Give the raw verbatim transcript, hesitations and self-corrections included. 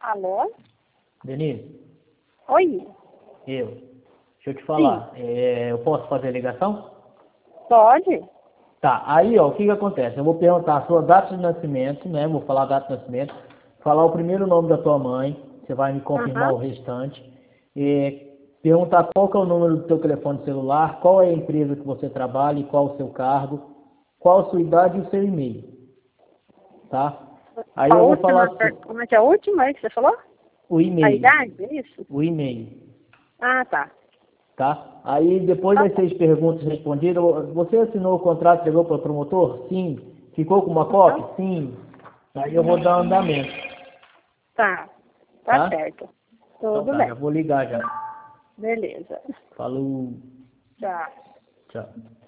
Alô? Denise, Oi? eu. Deixa eu te falar. É, eu posso fazer a ligação? Pode? Tá, aí ó, o que que acontece? Eu vou perguntar a sua data de nascimento, né? Vou falar a data de nascimento, falar o primeiro nome da tua mãe, você vai me confirmar Aham. o restante. E perguntar qual que é o número do teu telefone celular, qual é a empresa que você trabalha e qual o seu cargo, qual a sua idade e o seu e-mail, tá? Aí A eu vou falar última, assim, como é que é a última aí que você falou? o A e-mail, idade, é isso? o e-mail. Ah, tá. Tá? Aí depois Tá das bom. seis perguntas respondidas, você assinou o contrato, chegou para o promotor? Sim. Ficou com uma Aham. cópia? Sim. Aí eu vou dar andamento, Tá. Tá tá? certo. Então Tudo tá, já bem. vou ligar já. Beleza. Falou, Tchau. tchau.